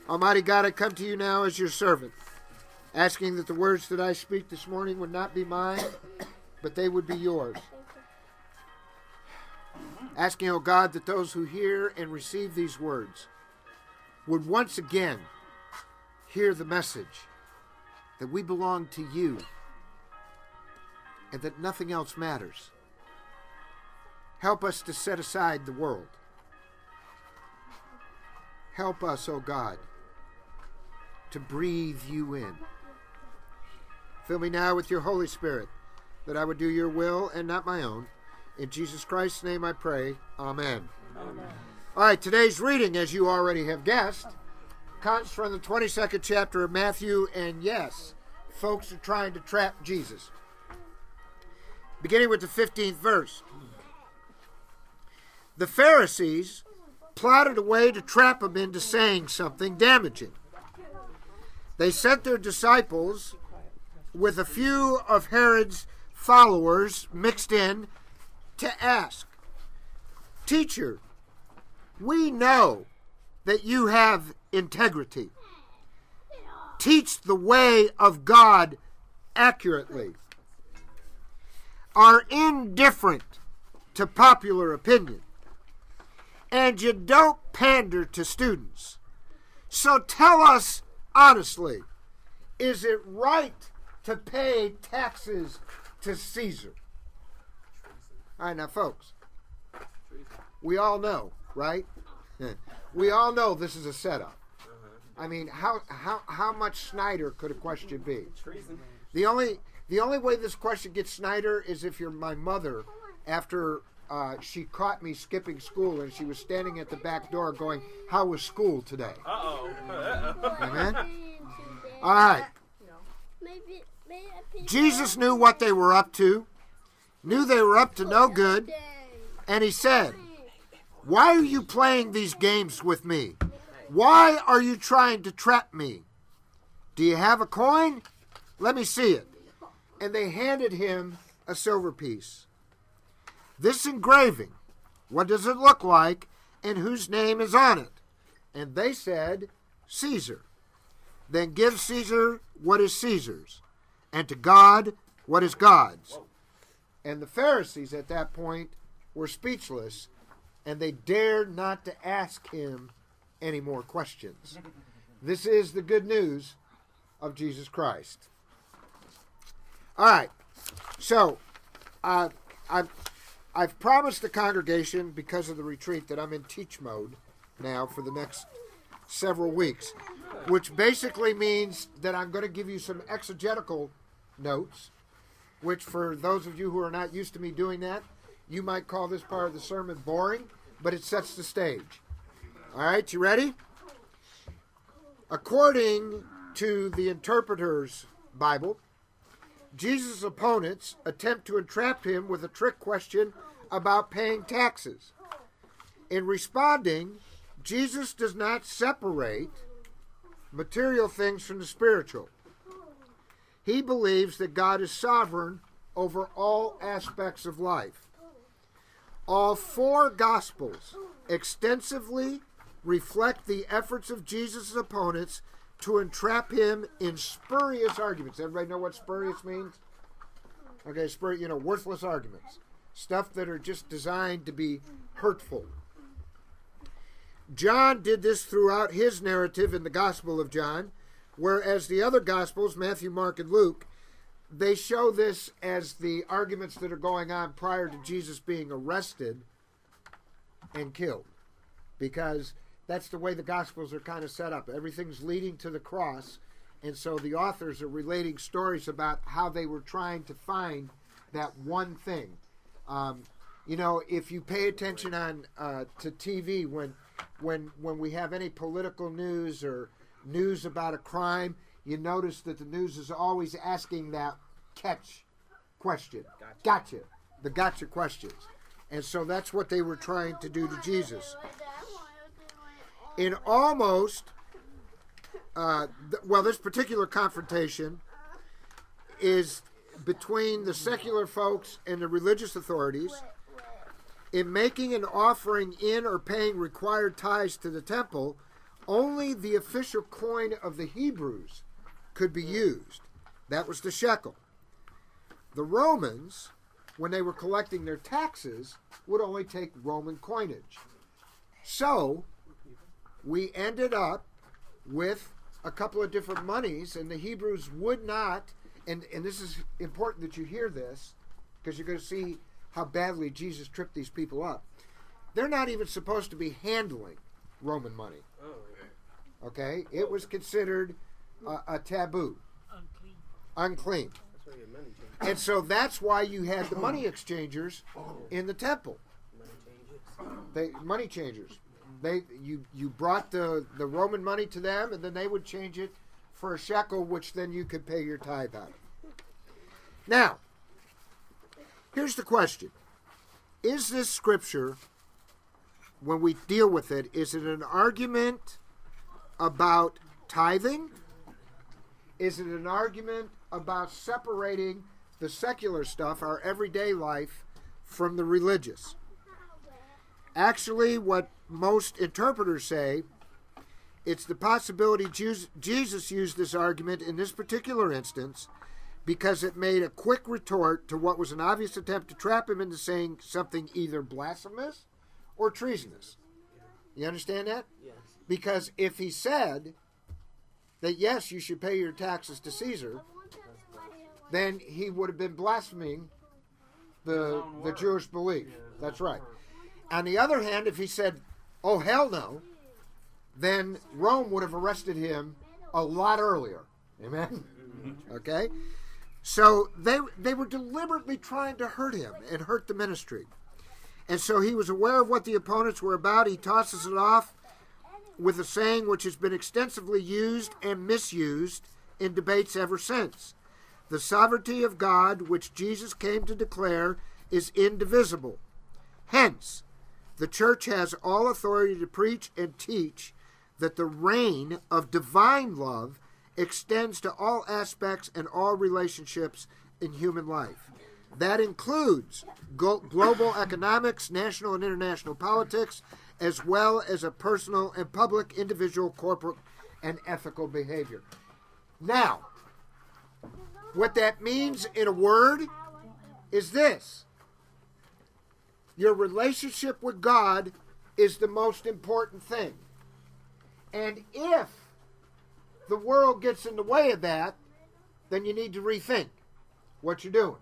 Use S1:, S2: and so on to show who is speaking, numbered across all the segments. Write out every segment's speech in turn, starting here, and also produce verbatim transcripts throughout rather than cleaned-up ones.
S1: Almighty God, I come to you now as your servant, asking that the words that I speak this morning would not be mine, but they would be yours. Asking, O God, that those who hear and receive these words would once again hear the message that we belong to you and that nothing else matters. Help us to set aside the world. Help us, O God, to breathe you in. Fill me now with your Holy Spirit, that I would do your will and not my own. In Jesus Christ's name I pray. Amen. Amen. All right, today's reading, as you already have guessed, comes from the twenty-second chapter of Matthew, and yes, folks are trying to trap Jesus. Beginning with the fifteenth verse. The Pharisees plotted a way to trap him into saying something damaging. They sent their disciples with a few of Herod's followers mixed in to ask, "Teacher, we know that you have integrity. Teach the way of God accurately. Are indifferent to popular opinion. And you don't pander to students. So tell us honestly, is it right to pay taxes to Caesar?" All right, now, folks, we all know, right? We all know this is a setup. I mean, how how how much Snyder could a question be? The only the only way this question gets Snyder is if you're my mother after uh, she caught me skipping school and she was standing at the back door going, "How was school today?" Uh-oh. Amen? All right. Jesus knew what they were up to, knew they were up to no good, and he said, "Why are you playing these games with me? Why are you trying to trap me? Do you have a coin? Let me see it." And they handed him a silver piece. "This engraving, what does it look like, and whose name is on it?" And they said, "Caesar." "Then give Caesar what is Caesar's, and to God what is God's." And the Pharisees at that point were speechless, and they dared not to ask him any more questions. This is the good news of Jesus Christ. All right, so uh, I've, I've promised the congregation, because of the retreat, that I'm in teach mode now for the next several weeks, which basically means that I'm going to give you some exegetical notes, which for those of you who are not used to me doing that, you might call this part of the sermon boring, but it sets the stage. All right, you ready? According to the Interpreter's Bible, Jesus' opponents attempt to entrap him with a trick question about paying taxes. In responding, Jesus does not separate material things from the spiritual. He believes that God is sovereign over all aspects of life. All four Gospels extensively reflect the efforts of Jesus' opponents to entrap him in spurious arguments. Everybody know what spurious means? Okay, spurious, you know, worthless arguments. Stuff that are just designed to be hurtful. John did this throughout his narrative in the Gospel of John, whereas the other Gospels, Matthew, Mark, and Luke, they show this as the arguments that are going on prior to Jesus being arrested and killed. Because that's the way the Gospels are kind of set up. Everything's leading to the cross, and so the authors are relating stories about how they were trying to find that one thing. Um, you know, if you pay attention on uh, to T V when when when we have any political news or news about a crime, you notice that the news is always asking that catch question. Gotcha. Gotcha. The gotcha questions. And so that's what they were trying to do to Jesus. In almost, uh, th- well, this particular confrontation is between the secular folks and the religious authorities. In making an offering in or paying required tithes to the temple, only the official coin of the Hebrews could be used. That was the shekel. The Romans, when they were collecting their taxes, would only take Roman coinage. So, we ended up with a couple of different monies, and the Hebrews would not, and, and this is important that you hear this, because you're going to see how badly Jesus tripped these people up. They're not even supposed to be handling Roman money. Okay? It was considered a, a taboo.
S2: Unclean.
S1: Unclean. And so that's why you had the money exchangers in the temple. They money changers. They you you brought the, the Roman money to them, and then they would change it for a shekel, which then you could pay your tithe out of. Now, here's the question. Is this scripture, when we deal with it, is it an argument about tithing? Is it an argument about separating the secular stuff, our everyday life, from the religious? Actually, what most interpreters say, it's the possibility Jesus used this argument in this particular instance because it made a quick retort to what was an obvious attempt to trap him into saying something either blasphemous or treasonous. You understand that?
S3: Yes.
S1: Because if he said that, yes, you should pay your taxes to Caesar, then he would have been blaspheming the the Jewish belief. That's right. On the other hand, if he said, oh, hell no, then Rome would have arrested him a lot earlier. Amen? Okay? So they they were deliberately trying to hurt him and hurt the ministry. And so he was aware of what the opponents were about. He tosses it off with a saying which has been extensively used and misused in debates ever since. The sovereignty of God, which Jesus came to declare, is indivisible. Hence, the church has all authority to preach and teach that the reign of divine love extends to all aspects and all relationships in human life. That includes go- global economics, national and international politics, as well as a personal and public, individual, corporate, and ethical behavior. Now, what that means in a word is this. Your relationship with God is the most important thing. And if the world gets in the way of that, then you need to rethink what you're doing.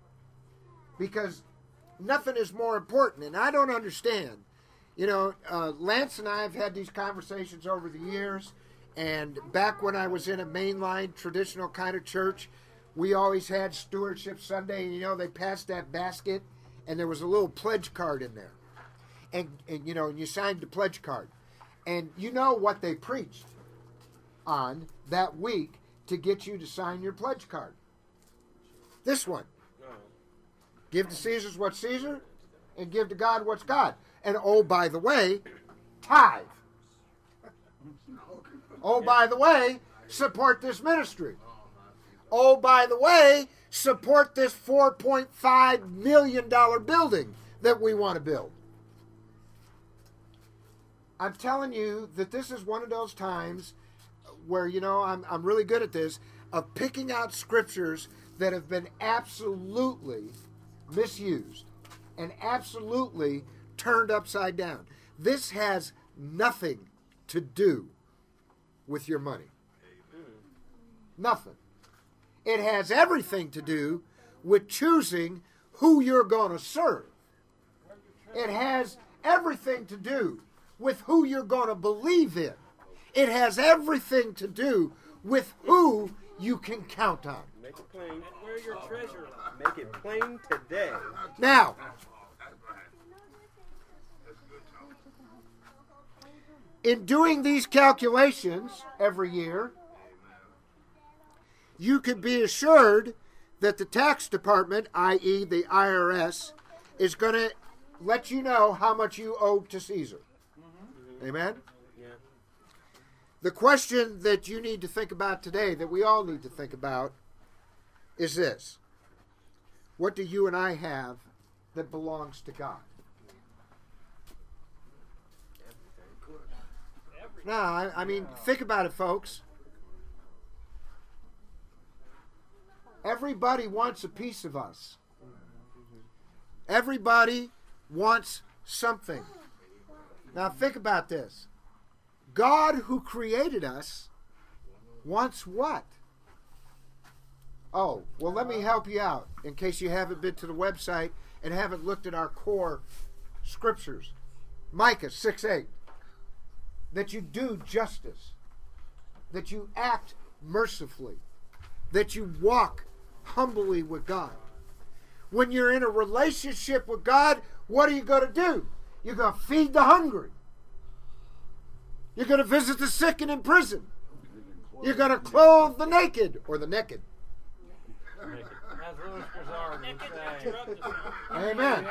S1: Because nothing is more important. And I don't understand. You know, uh, Lance and I have had these conversations over the years. And back when I was in a mainline traditional kind of church, we always had Stewardship Sunday. And, you know, they passed that basket. And there was a little pledge card in there. And, and, you know, and you signed the pledge card. And you know what they preached on that week to get you to sign your pledge card. This one. Give to Caesar what's Caesar, and give to God what's God. And oh, by the way, tithe. Oh, by the way, support this ministry. Oh, by the way, support this four point five million dollars building that we want to build. I'm telling you that this is one of those times where, you know, I'm, I'm really good at this, of picking out scriptures that have been absolutely misused and absolutely turned upside down. This has nothing to do with your money. Nothing. It has everything to do with choosing who you're going to serve. It has everything to do with who you're going to believe in. It has everything to do with who you can count on.
S3: Make it plain. And where your treasure lies. Make it plain today.
S1: Now, in doing these calculations every year, you can be assured that the tax department, that is the I R S, is going to let you know how much you owe to Caesar. Mm-hmm. Amen?
S3: Yeah.
S1: The question that you need to think about today, that we all need to think about, is this. What do you and I have that belongs to God? No, I, I mean, think about it, folks. Everybody wants a piece of us. Everybody wants something. Now think about this. God who created us wants what? Oh, well, let me help you out in case you haven't been to the website and haven't looked at our core scriptures. Micah six eight. That you do justice. That you act mercifully. That you walk humbly with God. When you're in a relationship with God, what are you going to do? You're going to feed the hungry. You're going to visit the sick and in prison. You're going to clothe the naked or the naked.
S2: As Louis Broussard would say.
S1: Amen.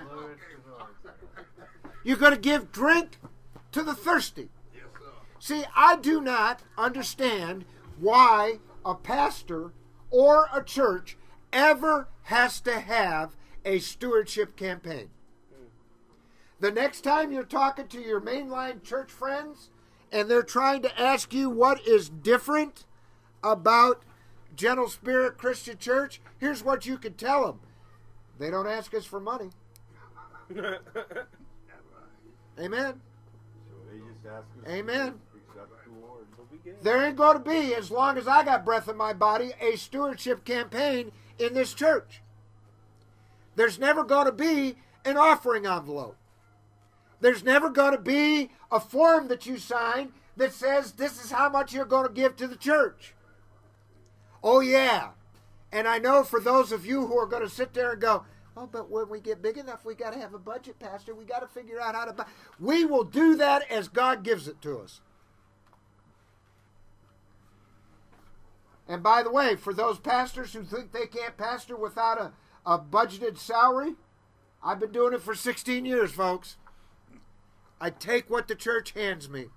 S1: You're going to give drink to the thirsty. See, I do not understand why a pastor or a church ever has to have a stewardship campaign. The next time you're talking to your mainline church friends and they're trying to ask you what is different about Gentle Spirit Christian Church, here's what you can tell them. They don't ask us for money. Amen. Amen. There ain't going to be, as long as I got breath in my body, a stewardship campaign in this church. There's never going to be an offering envelope. There's never going to be a form that you sign that says this is how much you're going to give to the church. Oh, yeah. And I know for those of you who are going to sit there and go, oh, but when we get big enough, we got to have a budget, Pastor. We got to figure out how to buy. We will do that as God gives it to us. And by the way, for those pastors who think they can't pastor without a, a budgeted salary, I've been doing it for sixteen years, folks. I take what the church hands me.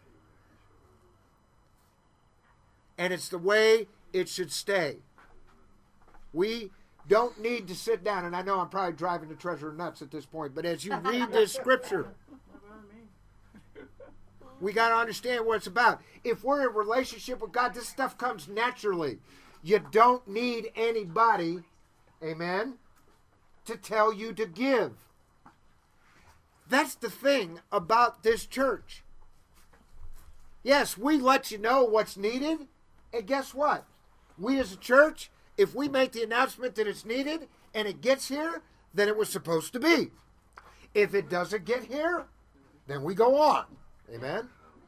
S1: And it's the way it should stay. We don't need to sit down, and I know I'm probably driving the treasurer nuts at this point, but as you read this scripture, we got to understand what it's about. If we're in a relationship with God, this stuff comes naturally. You don't need anybody, amen, to tell you to give. That's the thing about this church. Yes, we let you know what's needed, and guess what? We as a church, if we make the announcement that it's needed and it gets here, then it was supposed to be. If it doesn't get here, then we go on. Amen?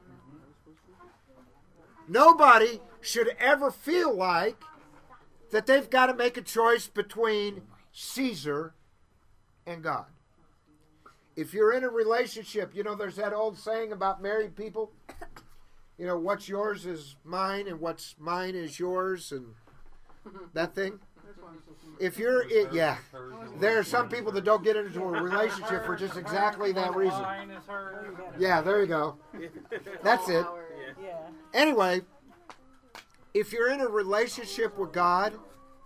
S1: Nobody should ever feel like that they've got to make a choice between Caesar and God. If you're in a relationship, you know, there's that old saying about married people. You know, what's yours is mine and what's mine is yours and that thing. If you're, it, yeah, there are some people that don't get into a relationship for just exactly that reason. Yeah, there you go. That's it. Anyway, if you're in a relationship with God,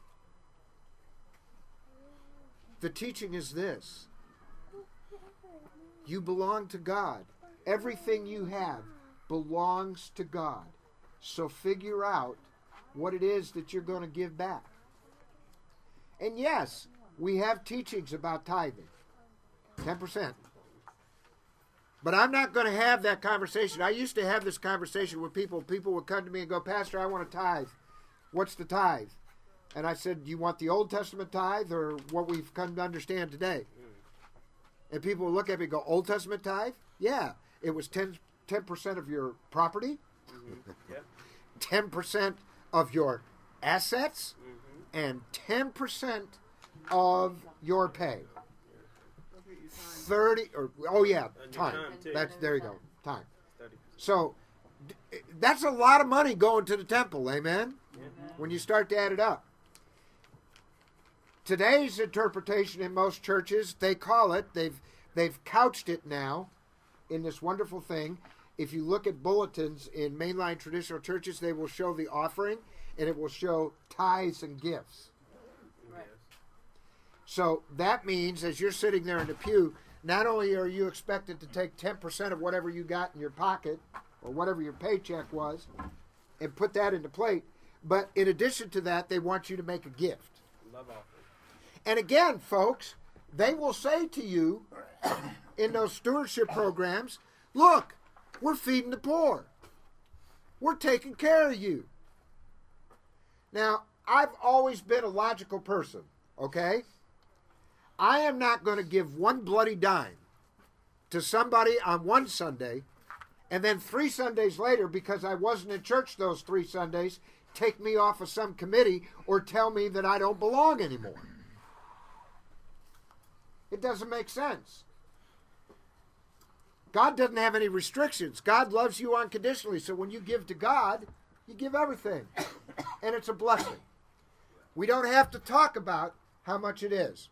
S1: the teaching is this. You belong to God. Everything you have belongs to God. So figure out what it is that you're going to give back. And yes, we have teachings about tithing. ten percent. But I'm not going to have that conversation. I used to have this conversation with people. People would come to me and go, Pastor, I want to tithe. What's the tithe? And I said, do you want the Old Testament tithe or what we've come to understand today? And people would look at me and go, Old Testament tithe? Yeah. It was ten percent of your property, mm-hmm. Yep. ten percent of your assets, mm-hmm. and ten percent of your pay. thirty or oh yeah, time. time that's there you go. Time. So that's a lot of money going to the temple, amen? Mm-hmm. When you start to add it up. Today's interpretation in most churches, they call it, they've they've couched it now in this wonderful thing. If you look at bulletins in mainline traditional churches, they will show the offering and it will show tithes and gifts. Right. So that means as you're sitting there in the pew, not only are you expected to take ten percent of whatever you got in your pocket or whatever your paycheck was and put that in the plate. But in addition to that, they want you to make a gift.
S3: Love offering.
S1: And again, folks, they will say to you in those stewardship programs, look, we're feeding the poor. We're taking care of you. Now, I've always been a logical person, okay? I am not going to give one bloody dime to somebody on one Sunday and then three Sundays later, because I wasn't in church those three Sundays, take me off of some committee or tell me that I don't belong anymore. It doesn't make sense. God doesn't have any restrictions. God loves you unconditionally. So when you give to God, you give everything. And it's a blessing. We don't have to talk about how much it is.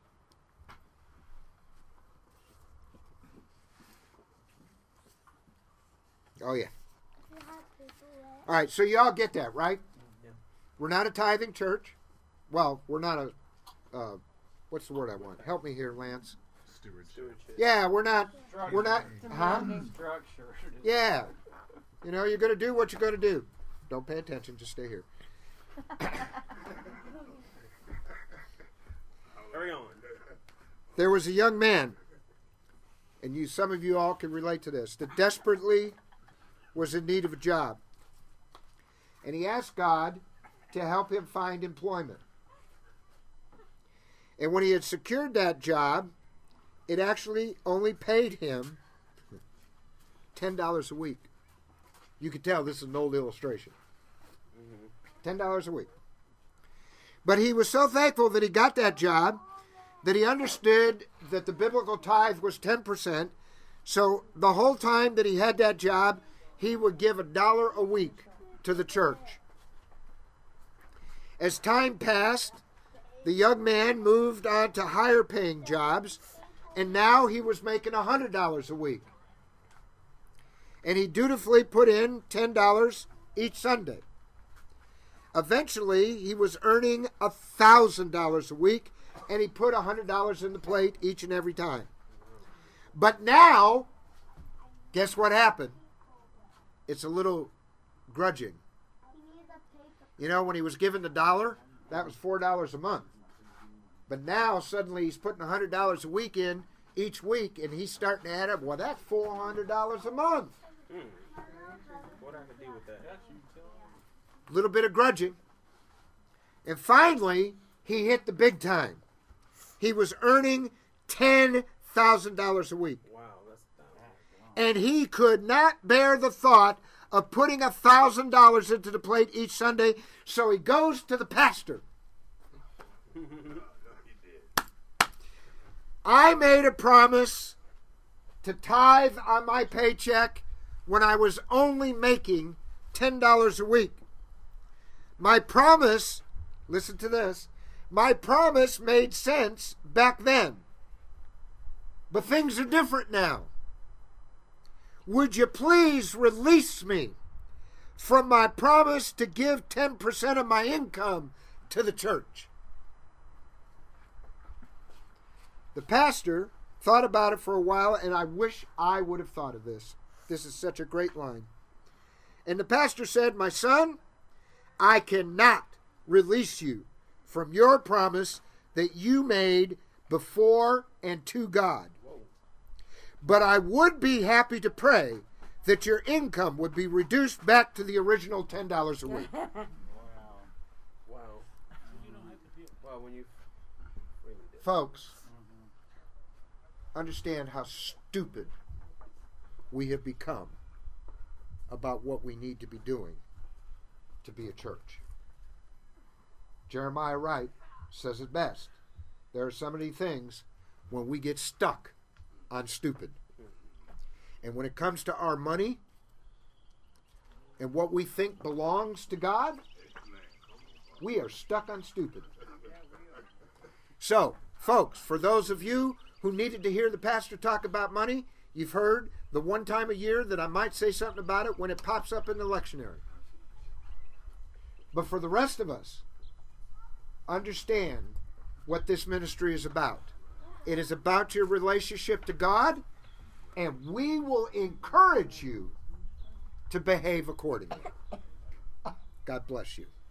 S1: Oh, yeah. All right, so you all get that, right?
S3: Yeah.
S1: We're not a tithing church. Well, we're not a, uh, what's the word I want? Help me here, Lance.
S3: Stewardship.
S1: Yeah, we're not,
S2: Structure.
S1: we're not, huh?
S2: Structure.
S1: Yeah. You know, you're going to do what you're going to do. Don't pay attention, just stay here.
S3: Carry on.
S1: There was a young man, and you, some of you all can relate to this, that desperately was in need of a job. And he asked God to help him find employment. And when he had secured that job, it actually only paid him ten dollars a week. You can tell this is an old illustration. ten dollars a week. But he was so thankful that he got that job that he understood that the biblical tithe was ten percent. So the whole time that he had that job, he would give a dollar a week to the church. As time passed, the young man moved on to higher paying jobs, and now he was making one hundred dollars a week. And he dutifully put in ten dollars each Sunday. Eventually, he was earning one thousand dollars a week, and he put one hundred dollars in the plate each and every time. But now, guess what happened? It's a little grudging. You know, when he was given the dollar, that was four dollars a month. But now, suddenly, he's putting one hundred dollars a week in each week, and he's starting to add up. Well, that's four hundred dollars a month.
S3: Hmm. What I can do with that?
S1: A little bit of grudging. And finally, he hit the big time. He was earning ten thousand dollars a week.
S3: Wow, that's down.
S1: And he could not bear the thought of putting one thousand dollars into the plate each Sunday, so he goes to the pastor. I made a promise to tithe on my paycheck when I was only making ten dollars a week. My promise, listen to this, my promise made sense back then. But things are different now. Would you please release me from my promise to give ten percent of my income to the church? The pastor thought about it for a while, and I wish I would have thought of this. This is such a great line. And the pastor said, my son, I cannot release you from your promise that you made before and to God. But I would be happy to pray that your income would be reduced back to the original ten dollars a week.
S3: Wow. Wow. Wow, when you really did.
S1: Folks, understand how stupid we have become about what we need to be doing to be a church. Jeremiah Wright says it best. There are so many things when we get stuck on stupid. And when it comes to our money and what we think belongs to God, we are stuck on stupid. So, folks, for those of you who needed to hear the pastor talk about money, you've heard the one time a year that I might say something about it when it pops up in the lectionary. But for the rest of us, understand what this ministry is about. It is about your relationship to God, and we will encourage you to behave accordingly. God bless you.